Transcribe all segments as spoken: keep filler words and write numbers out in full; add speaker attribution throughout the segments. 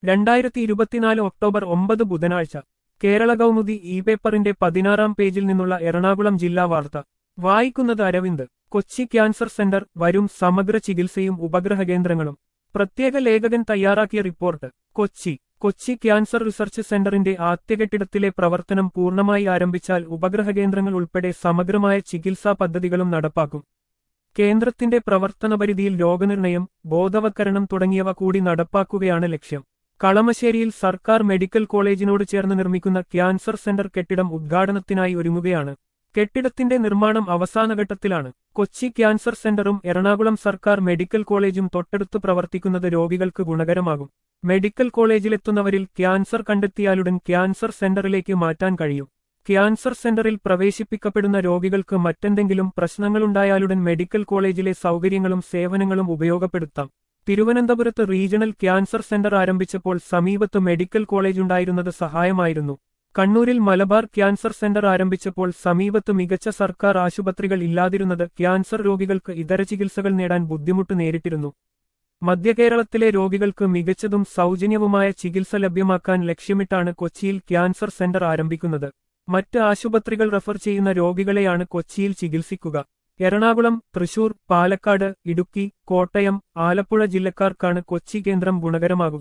Speaker 1: രണ്ടായിരത്തി ഇരുപത്തിനാല് ഒക്ടോബർ ഒമ്പത് ബുധനാഴ്ച കേരള കൗമുദി ഇ പേപ്പറിന്റെ പതിനാറാം പേജിൽ നിന്നുള്ള എറണാകുളം ജില്ലാ വാർത്ത വായിക്കുന്നത് അരവിന്ദ്. കൊച്ചി ക്യാൻസർ സെന്റർ വരും സമഗ്ര ചികിത്സയും ഉപഗ്രഹ കേന്ദ്രങ്ങളും. പ്രത്യേക ലേഖകൻ തയ്യാറാക്കിയ report. Kochi Kochi cancer research സെന്ററിന്റെ ആദ്യ കെട്ടിടത്തിലെ പ്രവർത്തനം പൂർണ്ണമായി ആരംഭിച്ചാൽ ഉപഗ്രഹ കേന്ദ്രങ്ങൾ ഉൾപ്പെടെ സമഗ്രമായ ചികിത്സാ പദ്ധതികളും നടപ്പാക്കും. കേന്ദ്രത്തിന്റെ പ്രവർത്തനപരിധിയിൽ രോഗനിർണയം, ബോധവത്കരണം തുടങ്ങിയവ കൂടി നടപ്പാക്കുകയാണ് ലക്ഷ്യം. കളമശ്ശേരിയിൽ സർക്കാർ മെഡിക്കൽ കോളേജിനോട് ചേർന്ന് നിർമ്മിക്കുന്ന ക്യാൻസർ സെന്റർ കെട്ടിടം ഉദ്ഘാടനത്തിനായി ഒരുങ്ങുകയാണ്. കെട്ടിടത്തിന്റെ നിർമ്മാണം അവസാനഘട്ടത്തിലാണ്. കൊച്ചി ക്യാൻസർ സെന്ററും എറണാകുളം സർക്കാർ മെഡിക്കൽ കോളേജും തൊട്ടടുത്ത് പ്രവർത്തിക്കുന്നത് രോഗികൾക്ക് ഗുണകരമാകും. മെഡിക്കൽ കോളേജിലെത്തുന്നവരിൽ ക്യാൻസർ കണ്ടെത്തിയാലുടൻ ക്യാൻസർ സെന്ററിലേക്ക് മാറ്റാൻ കഴിയും. ക്യാൻസർ സെന്ററിൽ പ്രവേശിപ്പിക്കപ്പെടുന്ന രോഗികൾക്ക് മറ്റെന്തെങ്കിലും പ്രശ്നങ്ങളുണ്ടായാലുടൻ മെഡിക്കൽ കോളേജിലെ സൗകര്യങ്ങളും സേവനങ്ങളും ഉപയോഗപ്പെടുത്താം. തിരുവനന്തപുരത്ത് റീജിയണൽ ക്യാൻസർ സെന്റർ ആരംഭിച്ചപ്പോൾ സമീപത്ത് മെഡിക്കൽ കോളേജുണ്ടായിരുന്നത് സഹായമായിരുന്നു. കണ്ണൂരിൽ മലബാർ ക്യാൻസർ സെന്റർ ആരംഭിച്ചപ്പോൾ സമീപത്ത് മികച്ച സർക്കാർ ആശുപത്രികൾ ഇല്ലാതിരുന്നത് ക്യാൻസർ രോഗികൾക്ക് ഇതര ചികിത്സകൾ നേടാൻ ബുദ്ധിമുട്ട് നേരിട്ടിരുന്നു. മധ്യകേരളത്തിലെ രോഗികൾക്ക് മികച്ചതും സൗജന്യവുമായ ചികിത്സ ലഭ്യമാക്കാൻ ലക്ഷ്യമിട്ടാണ് കൊച്ചിയിൽ ക്യാൻസർ സെന്റർ ആരംഭിക്കുന്നത്. മറ്റ് ആശുപത്രികൾ റഫർ ചെയ്യുന്ന രോഗികളെയാണ് കൊച്ചിയിൽ ചികിത്സിക്കുക. എറണാകുളം, തൃശൂർ, പാലക്കാട്, ഇടുക്കി, കോട്ടയം, ആലപ്പുഴ ജില്ലക്കാർക്കാണ് കൊച്ചി കേന്ദ്രം ഗുണകരമാകുക.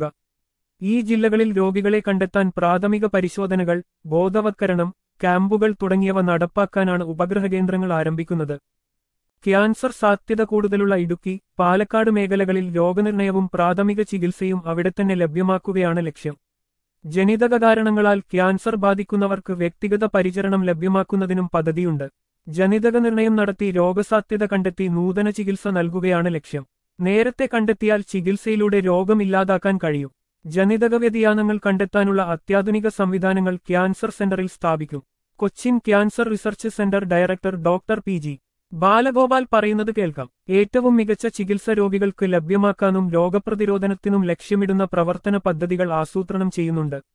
Speaker 1: ഈ ജില്ലകളിൽ രോഗികളെ കണ്ടെത്താൻ പ്രാഥമിക പരിശോധനകൾ, ബോധവത്കരണം, ക്യാമ്പുകൾ തുടങ്ങിയവ നടപ്പാക്കാനാണ് ഉപഗ്രഹ കേന്ദ്രങ്ങൾ ആരംഭിക്കുന്നത്. ക്യാൻസർ സാധ്യത കൂടുതലുള്ള ഇടുക്കി, പാലക്കാട് മേഖലകളിൽ രോഗനിർണയവും പ്രാഥമിക ചികിത്സയും അവിടെത്തന്നെ ലഭ്യമാക്കുകയാണ് ലക്ഷ്യം. ജനിതക കാരണങ്ങളാൽ ക്യാൻസർ ബാധിക്കുന്നവർക്ക് വ്യക്തിഗത പരിചരണം ലഭ്യമാക്കുന്നതിനും പദ്ധതിയുണ്ട്. ജനിതക നിർണയം നടത്തി രോഗസാധ്യത കണ്ടെത്തി നൂതന ചികിത്സ നൽകുകയാണ് ലക്ഷ്യം. നേരത്തെ കണ്ടെത്തിയാൽ ചികിത്സയിലൂടെ രോഗം ഇല്ലാതാക്കാൻ കഴിയും. ജനിതക വ്യതിയാനങ്ങൾ കണ്ടെത്താനുള്ള അത്യാധുനിക സംവിധാനങ്ങൾ ക്യാൻസർ സെന്ററിൽ സ്ഥാപിക്കും. Cochin cancer research centre director doctor P G Balagopal പറയുന്നത് കേൾക്കാം. ഏറ്റവും മികച്ച ചികിത്സ രോഗികൾക്ക് ലഭ്യമാക്കാനും രോഗപ്രതിരോധനത്തിനും ലക്ഷ്യമിടുന്ന പ്രവർത്തന പദ്ധതികൾ ആസൂത്രണം ചെയ്യുന്നുണ്ട്.